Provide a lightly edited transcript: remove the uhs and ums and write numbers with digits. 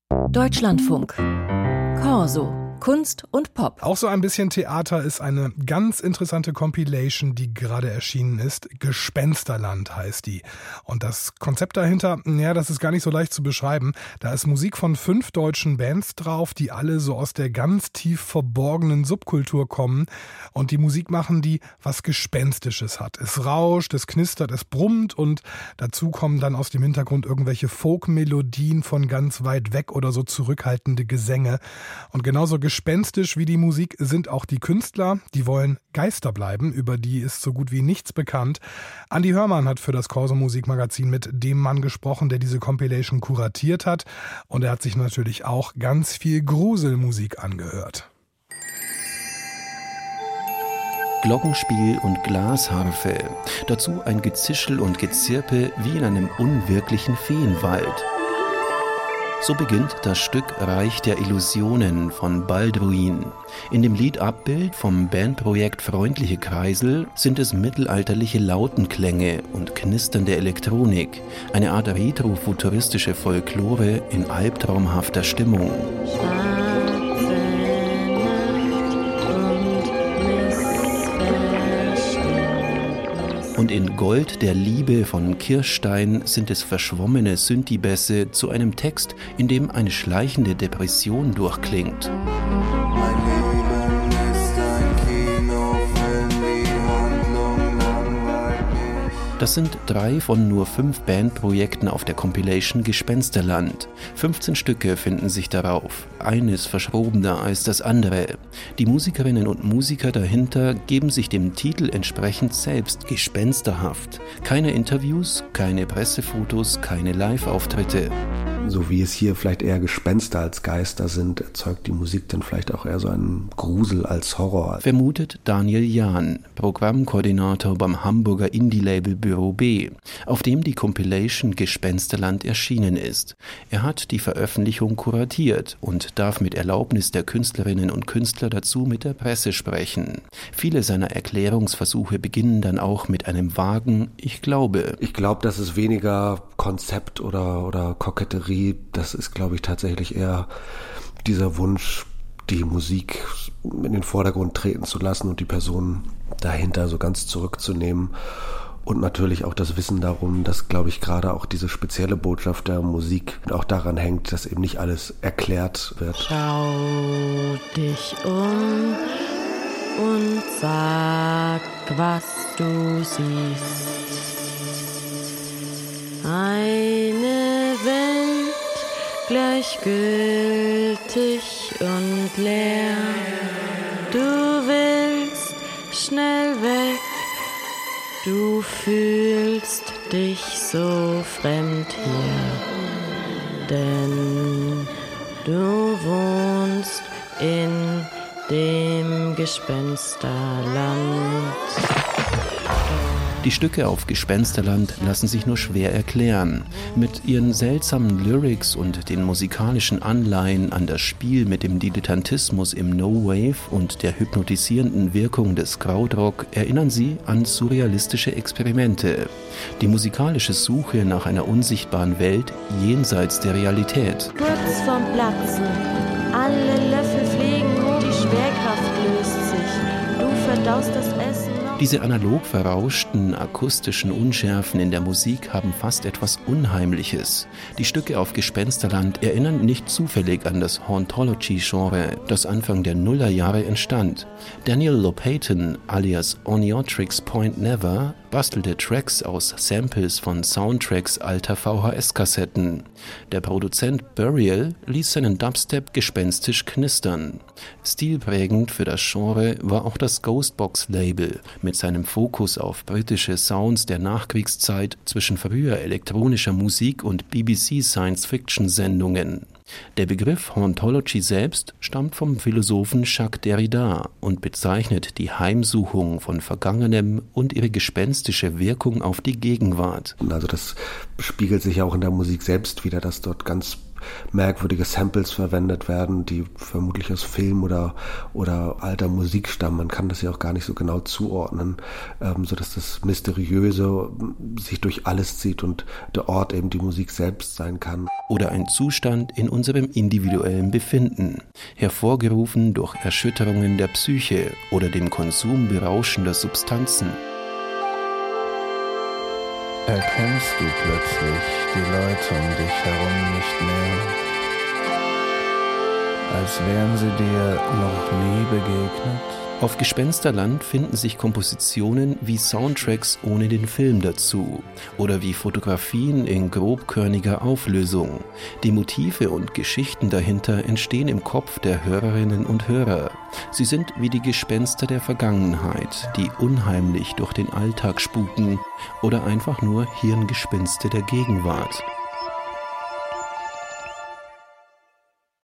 Deutschlandfunk. Corso. Kunst und Pop. Auch so ein bisschen Theater ist eine ganz interessante Compilation, die gerade erschienen ist. Gespensterland heißt die. Und das Konzept dahinter, ja, das ist gar nicht so leicht zu beschreiben. Da ist Musik von 5 deutschen Bands drauf, die alle so aus der ganz tief verborgenen Subkultur kommen. Und die Musik machen, die was Gespenstisches hat. Es rauscht, es knistert, es brummt und dazu kommen dann aus dem Hintergrund irgendwelche Folk-Melodien von ganz weit weg oder so zurückhaltende Gesänge. Und genauso gespenstisch wie die Musik sind auch die Künstler. Die wollen Geister bleiben, über die ist so gut wie nichts bekannt. Andi Hörmann hat für das Corso Musikmagazin mit dem Mann gesprochen, der diese Compilation kuratiert hat. Und er hat sich natürlich auch ganz viel Gruselmusik angehört. Glockenspiel und Glasharfe. Dazu ein Gezischel und Gezirpe wie in einem unwirklichen Feenwald. So beginnt das Stück Reich der Illusionen von Balduin. In dem Lied Abbild vom Bandprojekt Freundliche Kreisel sind es mittelalterliche Lautenklänge und knisternde Elektronik, eine Art retrofuturistische Folklore in albtraumhafter Stimmung. Und in Gold der Liebe von Kirstein sind es verschwommene Synthibässe zu einem Text, in dem eine schleichende Depression durchklingt. Das sind 3 von nur 5 Bandprojekten auf der Compilation Gespensterland. 15 Stücke finden sich darauf. Eines verschrobener als das andere. Die Musikerinnen und Musiker dahinter geben sich dem Titel entsprechend selbst gespensterhaft. Keine Interviews, keine Pressefotos, keine Live-Auftritte. So wie es hier vielleicht eher Gespenster als Geister sind, erzeugt die Musik dann vielleicht auch eher so einen Grusel als Horror. Vermutet Daniel Jahn, Programmkoordinator beim Hamburger Indie-Label Büro B, auf dem die Compilation Gespensterland erschienen ist. Er hat die Veröffentlichung kuratiert und darf mit Erlaubnis der Künstlerinnen und Künstler dazu mit der Presse sprechen. Viele seiner Erklärungsversuche beginnen dann auch mit einem vagen Ich glaube. Ich glaube, das ist weniger Konzept oder Koketterie. Das ist, glaube ich, tatsächlich eher dieser Wunsch, die Musik in den Vordergrund treten zu lassen und die Person dahinter so ganz zurückzunehmen. Und natürlich auch das Wissen darum, dass, glaube ich, gerade auch diese spezielle Botschaft der Musik auch daran hängt, dass eben nicht alles erklärt wird. Schau dich um und sag, was du siehst. Eine Welt gleichgültig und leer. Du willst schnell weg. Du fühlst dich so fremd hier, denn du wohnst in dem Gespensterland. Die Stücke auf Gespensterland lassen sich nur schwer erklären. Mit ihren seltsamen Lyrics und den musikalischen Anleihen an das Spiel mit dem Dilettantismus im No-Wave und der hypnotisierenden Wirkung des Krautrock erinnern sie an surrealistische Experimente. Die musikalische Suche nach einer unsichtbaren Welt jenseits der Realität. Kurz vorm Platzen, alle Löffel fliegen, die Schwerkraft löst sich, du verdaust das Essen. Diese analog verrauschten akustischen Unschärfen in der Musik haben fast etwas Unheimliches. Die Stücke auf Gespensterland erinnern nicht zufällig an das Hauntology-Genre, das Anfang der Nullerjahre entstand. Daniel Lopatin alias Oniotrix Point Never bastelte Tracks aus Samples von Soundtracks alter VHS-Kassetten. Der Produzent Burial ließ seinen Dubstep gespenstisch knistern. Stilprägend für das Genre war auch das Ghostbox-Label mit seinem Fokus auf britische Sounds der Nachkriegszeit zwischen früher elektronischer Musik und BBC-Science-Fiction-Sendungen. Der Begriff Hauntology selbst stammt vom Philosophen Jacques Derrida und bezeichnet die Heimsuchung von Vergangenem und ihre gespenstische Wirkung auf die Gegenwart. Also das spiegelt sich auch in der Musik selbst wieder, dass dort ganz merkwürdige Samples verwendet werden, die vermutlich aus Film oder alter Musik stammen. Man kann das ja auch gar nicht so genau zuordnen, sodass das Mysteriöse sich durch alles zieht und der Ort eben die Musik selbst sein kann. Oder ein Zustand in unserem individuellen Befinden, hervorgerufen durch Erschütterungen der Psyche oder dem Konsum berauschender Substanzen. Erkennst du plötzlich die Leute um dich herum nicht mehr, als wären sie dir noch nie begegnet? Auf Gespensterland finden sich Kompositionen wie Soundtracks ohne den Film dazu oder wie Fotografien in grobkörniger Auflösung. Die Motive und Geschichten dahinter entstehen im Kopf der Hörerinnen und Hörer. Sie sind wie die Gespenster der Vergangenheit, die unheimlich durch den Alltag spuken oder einfach nur Hirngespinste der Gegenwart.